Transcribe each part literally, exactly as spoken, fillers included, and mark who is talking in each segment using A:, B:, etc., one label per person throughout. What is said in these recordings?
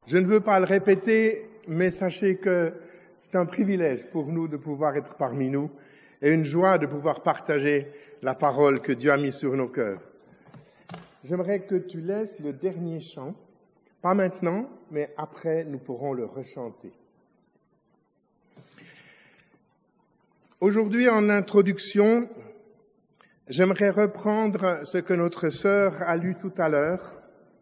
A: Je ne veux pas le répéter, mais sachez que c'est un privilège pour nous de pouvoir être parmi nous et une joie de pouvoir partager la parole que Dieu a mise sur nos cœurs. J'aimerais que tu laisses le dernier chant, pas maintenant, mais après nous pourrons le rechanter. Aujourd'hui, en introduction, j'aimerais reprendre ce que notre sœur a lu tout à l'heure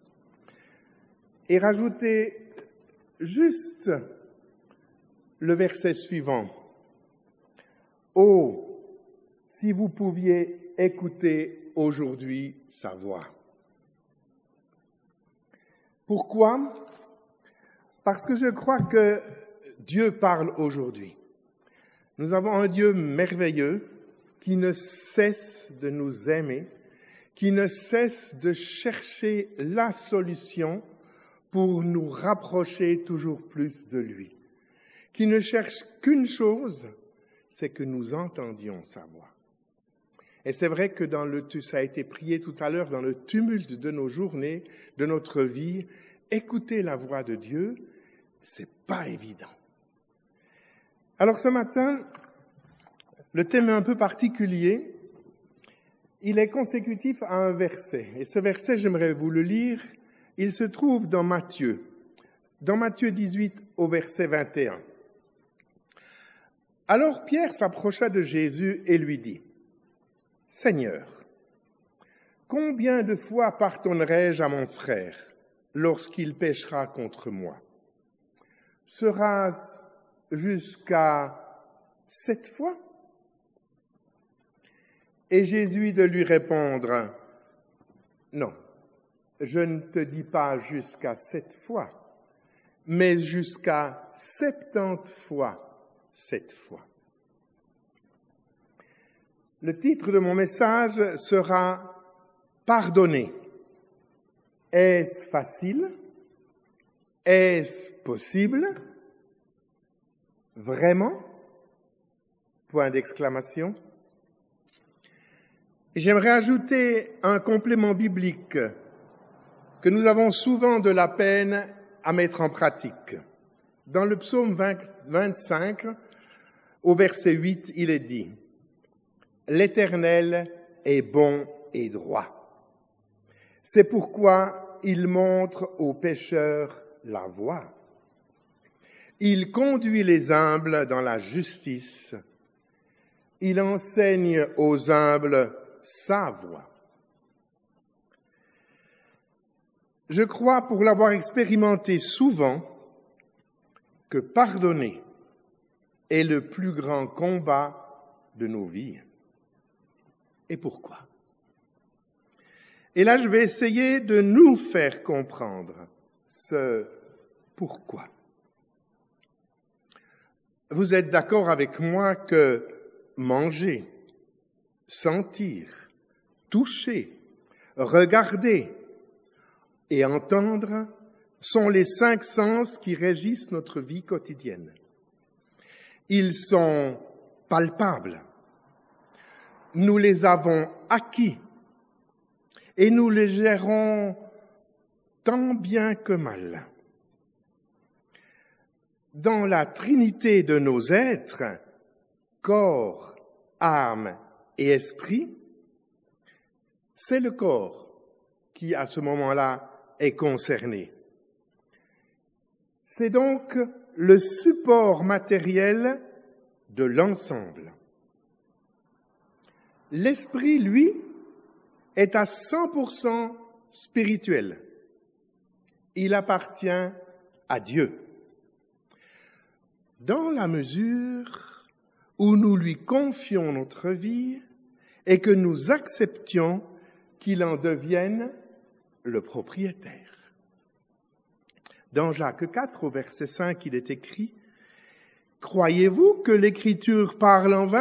A: et rajouter juste le verset suivant. « Oh, si vous pouviez écouter aujourd'hui sa voix. » Pourquoi ? Parce que je crois que Dieu parle aujourd'hui. Nous avons un Dieu merveilleux qui ne cesse de nous aimer, qui ne cesse de chercher la solution pour nous rapprocher toujours plus de lui, qui ne cherche qu'une chose, c'est que nous entendions sa voix. Et c'est vrai que dans le, ça a été prié tout à l'heure, dans le tumulte de nos journées, de notre vie, écouter la voix de Dieu, c'est pas évident. Alors ce matin, le thème est un peu particulier. Il est consécutif à un verset. Et ce verset, j'aimerais vous le lire. Il se trouve dans Matthieu, dans Matthieu dix-huit au verset vingt et un. Alors Pierre s'approcha de Jésus et lui dit, « Seigneur, combien de fois pardonnerai-je à mon frère lorsqu'il péchera contre moi? Sera-ce jusqu'à sept fois? » Et Jésus de lui répondre, « Non. Je ne te dis pas jusqu'à sept fois, mais jusqu'à septante fois sept fois. » Le titre de mon message sera « Pardonner. Est-ce facile? Est-ce possible? Vraiment? » Point d'exclamation. Et j'aimerais ajouter un complément biblique que nous avons souvent de la peine à mettre en pratique. Dans le psaume vingt-cinq, au verset huit, il est dit « L'Éternel est bon et droit. C'est pourquoi il montre aux pécheurs la voie. Il conduit les humbles dans la justice. Il enseigne aux humbles sa voie. » Je crois, pour l'avoir expérimenté souvent, que pardonner est le plus grand combat de nos vies. Et pourquoi? Et là, je vais essayer de nous faire comprendre ce pourquoi. Vous êtes d'accord avec moi que manger, sentir, toucher, regarder et entendre sont les cinq sens qui régissent notre vie quotidienne. Ils sont palpables. Nous les avons acquis et nous les gérons tant bien que mal. Dans la trinité de nos êtres, corps, âme et esprit, c'est le corps qui, à ce moment-là, est concerné. C'est donc le support matériel de l'ensemble. L'esprit, lui, est à cent pour cent spirituel. Il appartient à Dieu. Dans la mesure où nous lui confions notre vie et que nous acceptions qu'il en devienne le propriétaire. Dans Jacques quatre, au verset cinq, il est écrit « Croyez-vous que l'Écriture parle en vain ?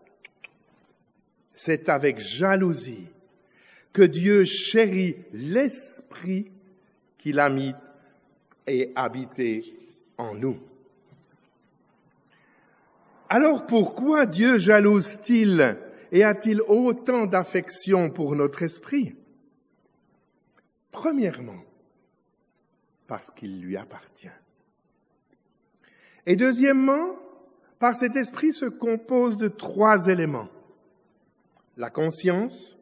A: C'est avec jalousie que Dieu chérit l'Esprit qu'il a mis et habité en nous. » Alors pourquoi Dieu jalouse-t-il et a-t-il autant d'affection pour notre esprit ? Premièrement, parce qu'il lui appartient. Et deuxièmement, par cet esprit se compose de trois éléments. La conscience,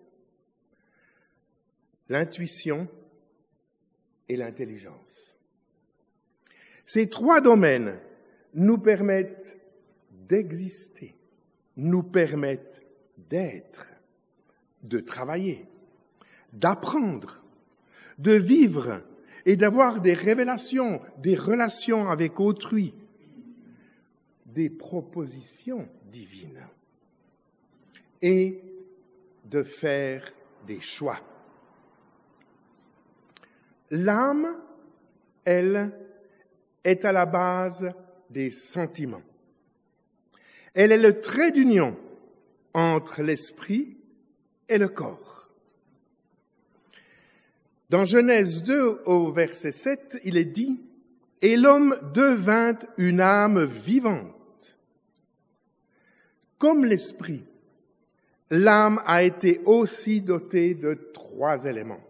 A: l'intuition et l'intelligence. Ces trois domaines nous permettent d'exister, nous permettent d'être, de travailler, d'apprendre, de vivre et d'avoir des révélations, des relations avec autrui, des propositions divines et de faire des choix. L'âme, elle, est à la base des sentiments. Elle est le trait d'union entre l'esprit et le corps. Dans Genèse deux, au verset sept, il est dit « Et l'homme devint une âme vivante. » Comme l'esprit, l'âme a été aussi dotée de trois éléments.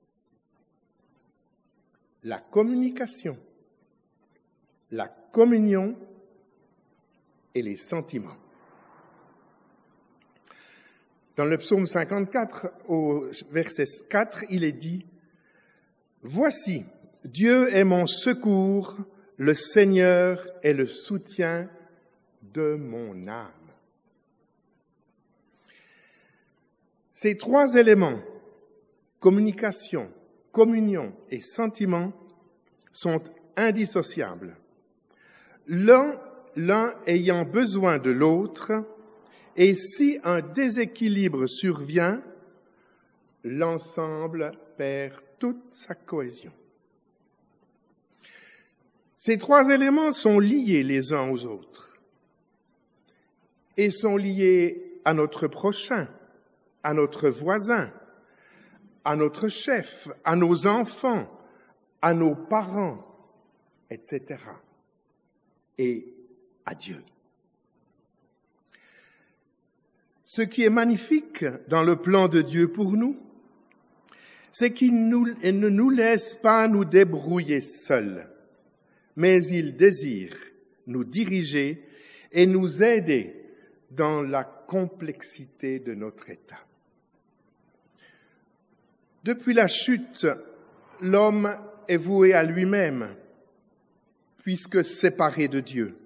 A: La communication, la communion et les sentiments. Dans le psaume cinquante-quatre, au verset quatre, il est dit « Voici, Dieu est mon secours, le Seigneur est le soutien de mon âme. » Ces trois éléments, communication, communion et sentiment, sont indissociables. L'un, l'un ayant besoin de l'autre, et si un déséquilibre survient, l'ensemble perd toute sa cohésion. Ces trois éléments sont liés les uns aux autres et sont liés à notre prochain, à notre voisin, à notre chef, à nos enfants, à nos parents, et cetera, et à Dieu. Ce qui est magnifique dans le plan de Dieu pour nous, c'est qu'il nous, il ne nous laisse pas nous débrouiller seuls, mais il désire nous diriger et nous aider dans la complexité de notre état. Depuis la chute, l'homme est voué à lui-même, puisque séparé de Dieu.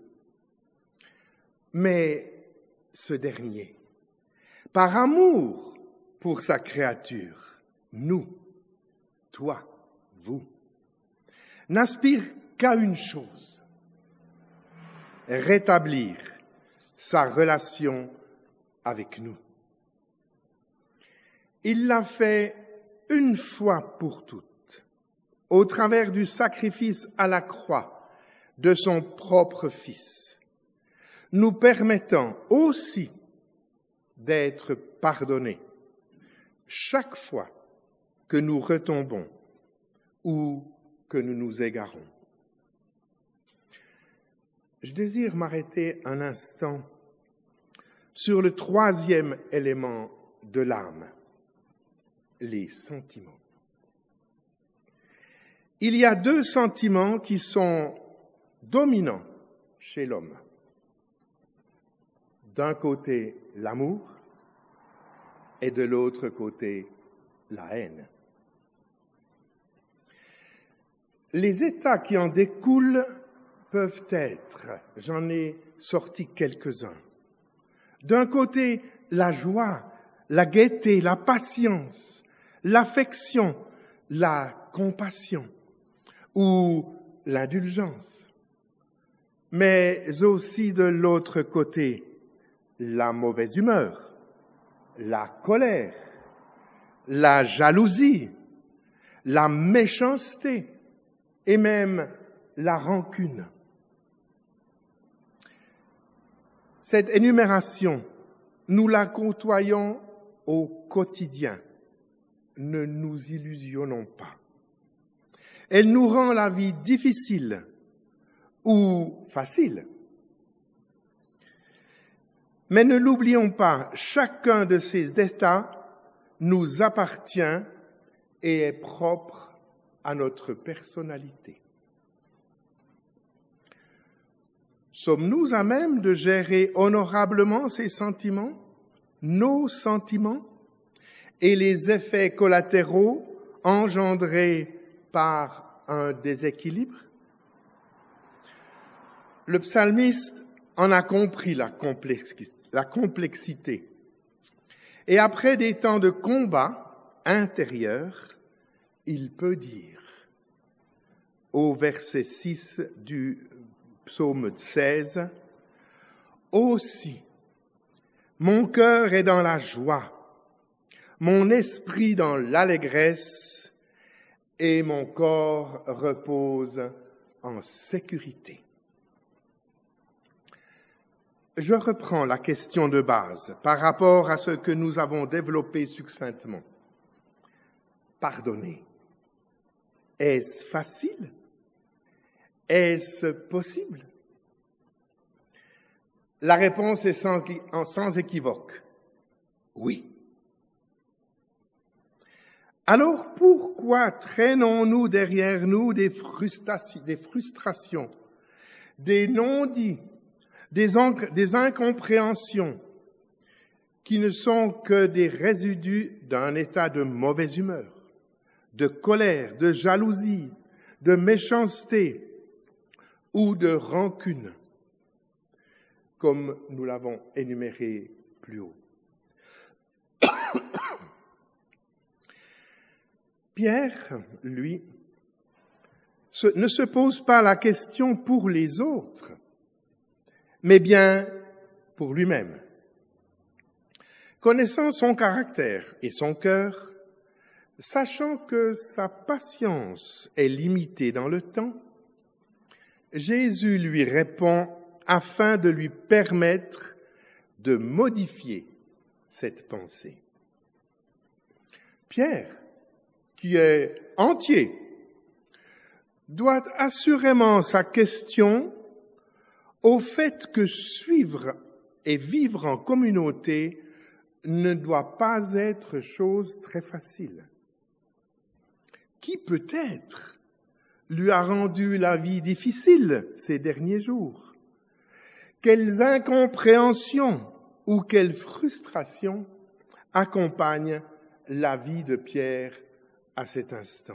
A: Mais ce dernier, par amour pour sa créature, nous, toi, vous, n'aspire qu'à une chose, rétablir sa relation avec nous. Il l'a fait une fois pour toutes, au travers du sacrifice à la croix de son propre Fils, nous permettant aussi d'être pardonnés chaque fois que nous retombons ou que nous nous égarons. Je désire m'arrêter un instant sur le troisième élément de l'âme, les sentiments. Il y a deux sentiments qui sont dominants chez l'homme. D'un côté, l'amour, et de l'autre côté, la haine. Les états qui en découlent peuvent être, j'en ai sorti quelques-uns. D'un côté, la joie, la gaieté, la patience, l'affection, la compassion ou l'indulgence. Mais aussi de l'autre côté, la mauvaise humeur, la colère, la jalousie, la méchanceté et même la rancune. Cette énumération, nous la côtoyons au quotidien. Ne nous illusionnons pas. Elle nous rend la vie difficile ou facile. Mais ne l'oublions pas, chacun de ces états nous appartient et est propre à notre personnalité. Sommes-nous à même de gérer honorablement ces sentiments, nos sentiments, et les effets collatéraux engendrés par un déséquilibre? Le psalmiste en a compris la complexité. Et après des temps de combat intérieur, il peut dire, au verset six du psaume seize, « Aussi, mon cœur est dans la joie, mon esprit dans l'allégresse, et mon corps repose en sécurité. » Je reprends la question de base par rapport à ce que nous avons développé succinctement. Pardonner. Est-ce facile? Est-ce possible? La réponse est sans, sans équivoque. Oui. Alors pourquoi traînons-nous derrière nous des frustrations, des, frustrations, des non-dits, des, des incompréhensions qui ne sont que des résidus d'un état de mauvaise humeur, de colère, de jalousie, de méchanceté ou de rancune, comme nous l'avons énuméré plus haut. Pierre, lui, ne se pose pas la question pour les autres, mais bien pour lui-même. Connaissant son caractère et son cœur, sachant que sa patience est limitée dans le temps, Jésus lui répond afin de lui permettre de modifier cette pensée. Pierre, qui est entier, doit assurément sa question au fait que suivre et vivre en communauté ne doit pas être chose très facile. Qui peut-être lui a rendu la vie difficile ces derniers jours? Quelles incompréhensions ou quelles frustrations accompagnent la vie de Pierre à cet instant?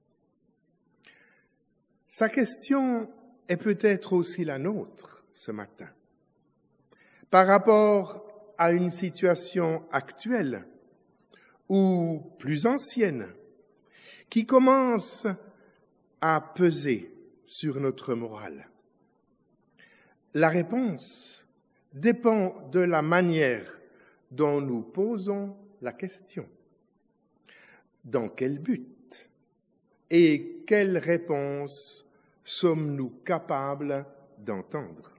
A: Sa question est peut-être aussi la nôtre ce matin. Par rapport à une situation actuelle ou plus ancienne qui commence à peser sur notre morale. La réponse dépend de la manière dont nous posons la question. Dans quel but et quelle réponse sommes-nous capables d'entendre?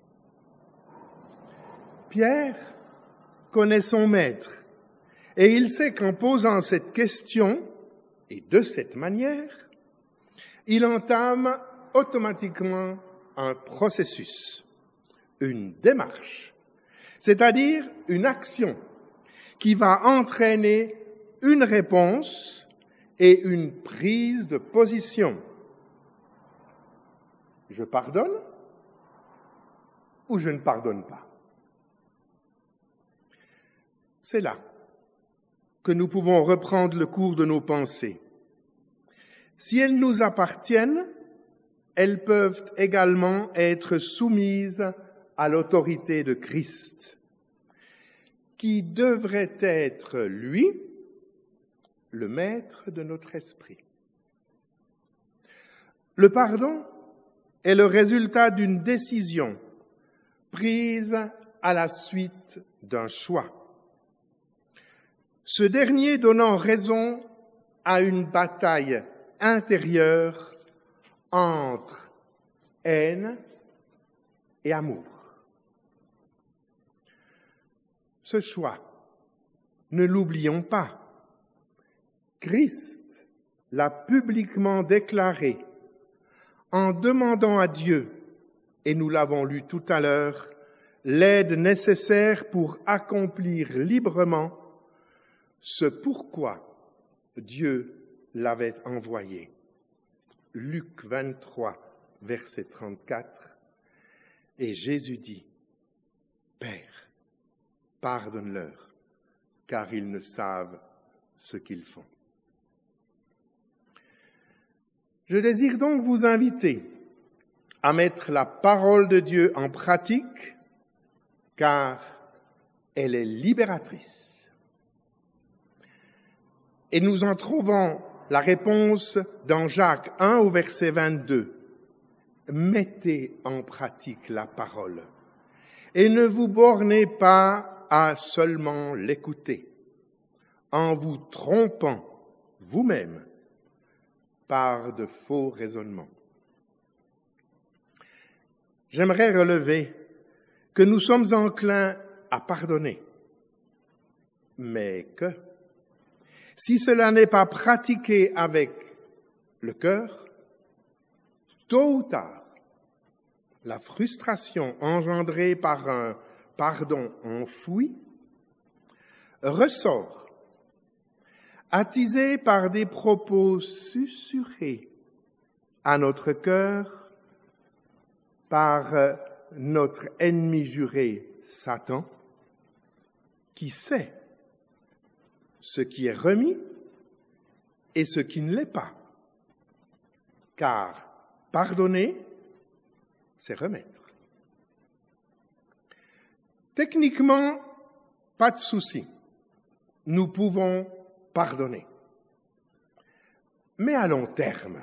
A: Pierre connaît son maître et il sait qu'en posant cette question, et de cette manière, il entame automatiquement un processus, une démarche, c'est-à-dire une action qui va entraîner une réponse et une prise de position. Je pardonne ou je ne pardonne pas? C'est là que nous pouvons reprendre le cours de nos pensées. Si elles nous appartiennent, elles peuvent également être soumises à l'autorité de Christ, qui devrait être, lui, le maître de notre esprit. Le pardon est le résultat d'une décision prise à la suite d'un choix. Ce dernier donnant raison à une bataille intérieure entre haine et amour. Ce choix, ne l'oublions pas, Christ l'a publiquement déclaré en demandant à Dieu, et nous l'avons lu tout à l'heure, l'aide nécessaire pour accomplir librement ce pourquoi Dieu l'avait envoyé. Luc vingt-trois, verset trente-quatre, et Jésus dit, « Père, pardonne-leur, car ils ne savent ce qu'ils font. » Je désire donc vous inviter à mettre la parole de Dieu en pratique, car elle est libératrice. Et nous en trouvons la réponse dans Jacques un au verset vingt-deux. Mettez en pratique la parole et ne vous bornez pas à seulement l'écouter, en vous trompant vous-même par de faux raisonnements. J'aimerais relever que nous sommes enclins à pardonner, mais que, si cela n'est pas pratiqué avec le cœur, tôt ou tard, la frustration engendrée par un pardon enfoui ressort, attisée par des propos susurrés à notre cœur par notre ennemi juré, Satan, qui sait ce qui est remis et ce qui ne l'est pas. Car pardonner, c'est remettre. Techniquement, pas de souci. Nous pouvons pardonner. Mais à long terme,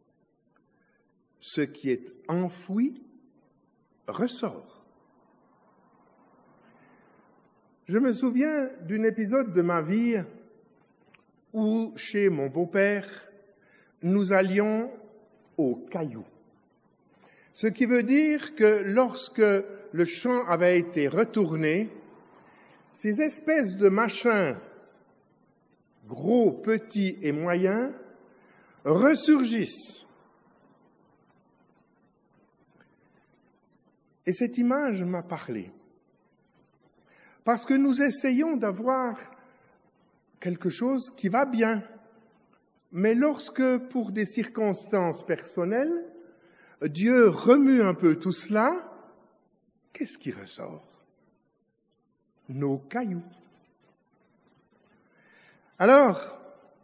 A: ce qui est enfoui ressort. Je me souviens d'un épisode de ma vie où, chez mon beau-père, nous allions au caillou. Ce qui veut dire que lorsque le champ avait été retourné, ces espèces de machins, gros, petits et moyens, ressurgissent. Et cette image m'a parlé. Parce que nous essayons d'avoir quelque chose qui va bien. Mais lorsque, pour des circonstances personnelles, Dieu remue un peu tout cela, qu'est-ce qui ressort? Nos cailloux. Alors,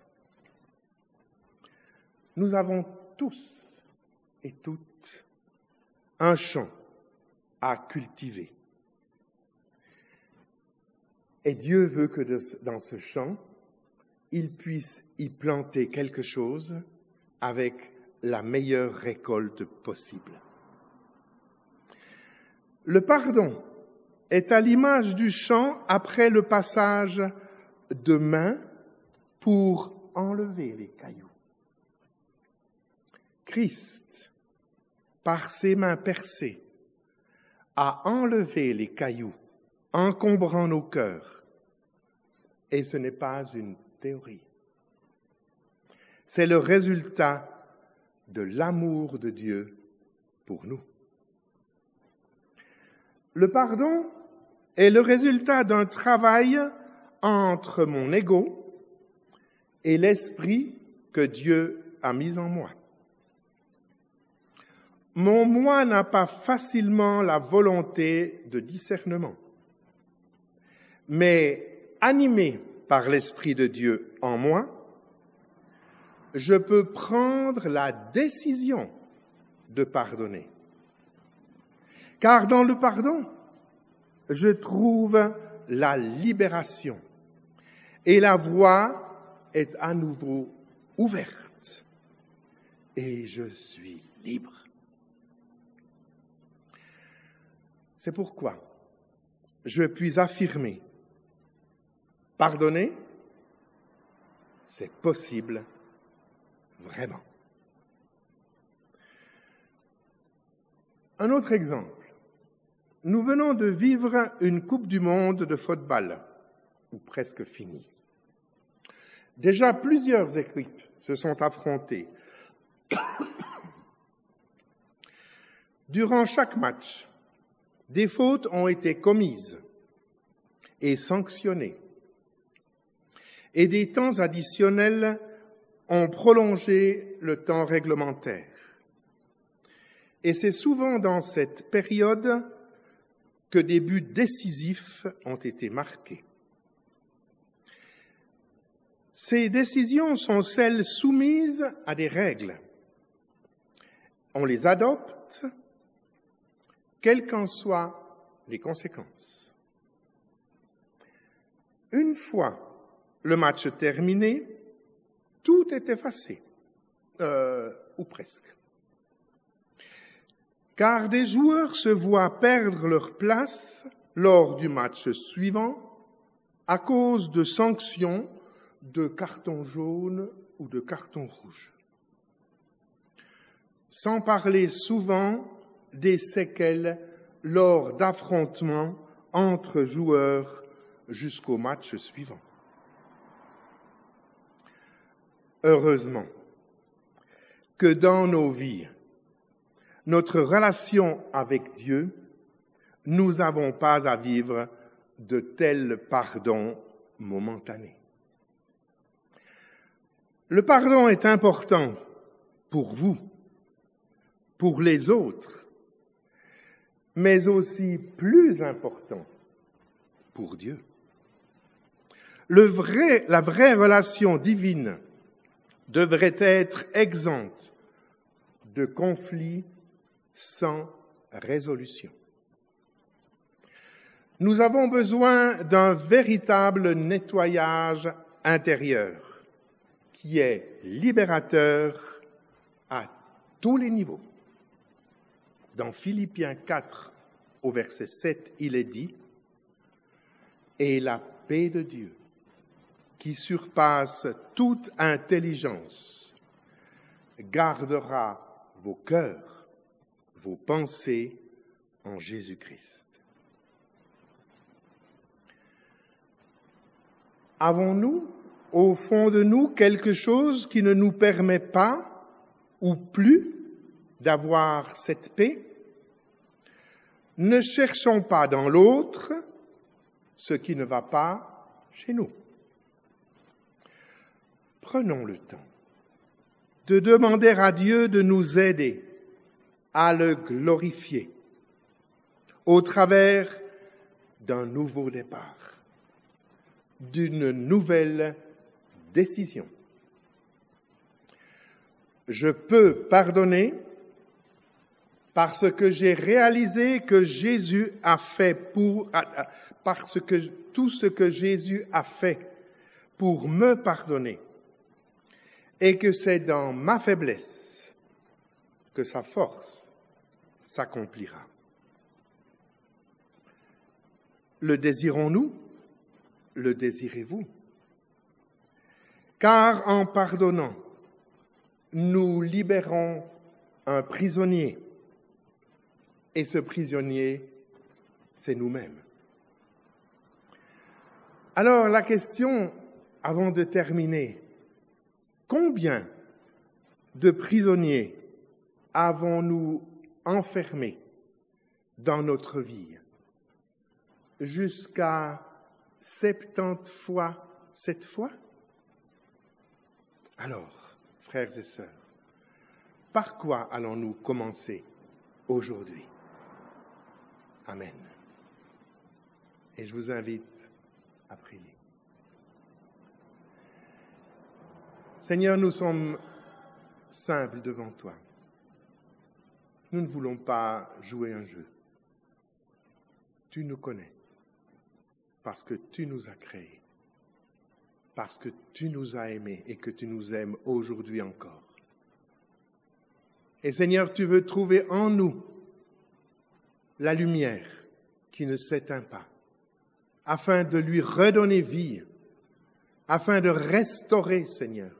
A: nous avons tous et toutes un champ à cultiver. Et Dieu veut que de, dans ce champ, il puisse y planter quelque chose avec la meilleure récolte possible. Le pardon est à l'image du champ après le passage de main pour enlever les cailloux. Christ, par ses mains percées, a enlevé les cailloux encombrant nos cœurs. Et ce n'est pas une théorie. C'est le résultat de l'amour de Dieu pour nous. Le pardon est le résultat d'un travail entre mon ego et l'esprit que Dieu a mis en moi. Mon moi n'a pas facilement la volonté de discernement, mais animé par l'Esprit de Dieu en moi, je peux prendre la décision de pardonner. Car dans le pardon, je trouve la libération et la voie est à nouveau ouverte et je suis libre. C'est pourquoi je puis affirmer, pardonner, c'est possible, vraiment. Un autre exemple. Nous venons de vivre une Coupe du Monde de football, ou presque finie. Déjà plusieurs équipes se sont affrontées. Durant chaque match, des fautes ont été commises et sanctionnées, et des temps additionnels ont prolongé le temps réglementaire. Et c'est souvent dans cette période que des buts décisifs ont été marqués. Ces décisions sont celles soumises à des règles. On les adopte, quelles qu'en soient les conséquences. Une fois le match terminé, tout est effacé, euh, ou presque. Car des joueurs se voient perdre leur place lors du match suivant à cause de sanctions de carton jaune ou de carton rouge. Sans parler souvent des séquelles lors d'affrontements entre joueurs jusqu'au match suivant. Heureusement que dans nos vies, notre relation avec Dieu, nous n'avons pas à vivre de tels pardons momentanés. Le pardon est important pour vous, pour les autres, mais aussi plus important pour Dieu. Le vrai, la vraie relation divine devrait être exempte de conflits sans résolution. Nous avons besoin d'un véritable nettoyage intérieur qui est libérateur à tous les niveaux. Dans Philippiens quatre, au verset sept, il est dit « Et la paix de Dieu, qui surpasse toute intelligence, gardera vos cœurs, vos pensées en Jésus-Christ. » Avons-nous, au fond de nous, quelque chose qui ne nous permet pas ou plus d'avoir cette paix? Ne cherchons pas dans l'autre ce qui ne va pas chez nous. Prenons le temps de demander à Dieu de nous aider à le glorifier au travers d'un nouveau départ, d'une nouvelle décision. Je peux pardonner parce que j'ai réalisé que Jésus a fait pour, parce que tout ce que Jésus a fait pour me pardonner, et que c'est dans ma faiblesse que sa force s'accomplira. Le désirons-nous? Le désirez-vous? Car en pardonnant, nous libérons un prisonnier, et ce prisonnier, c'est nous-mêmes. Alors la question, avant de terminer, combien de prisonniers avons-nous enfermés dans notre vie? Jusqu'à septante fois cette fois? Alors, frères et sœurs, par quoi allons-nous commencer aujourd'hui? Amen. Et je vous invite à prier. Seigneur, nous sommes simples devant toi. Nous ne voulons pas jouer un jeu. Tu nous connais parce que tu nous as créés, parce que tu nous as aimés et que tu nous aimes aujourd'hui encore. Et Seigneur, tu veux trouver en nous la lumière qui ne s'éteint pas, afin de lui redonner vie, afin de restaurer, Seigneur.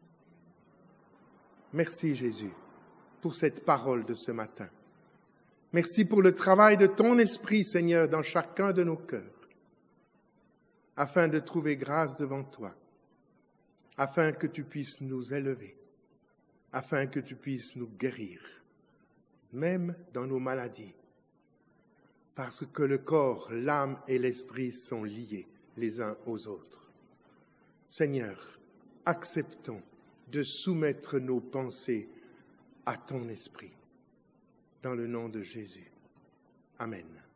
A: Merci Jésus pour cette parole de ce matin. Merci pour le travail de ton esprit, Seigneur, dans chacun de nos cœurs, afin de trouver grâce devant toi, afin que tu puisses nous élever, afin que tu puisses nous guérir, même dans nos maladies, parce que le corps, l'âme et l'esprit sont liés les uns aux autres. Seigneur, acceptons de soumettre nos pensées à ton esprit. Dans le nom de Jésus. Amen.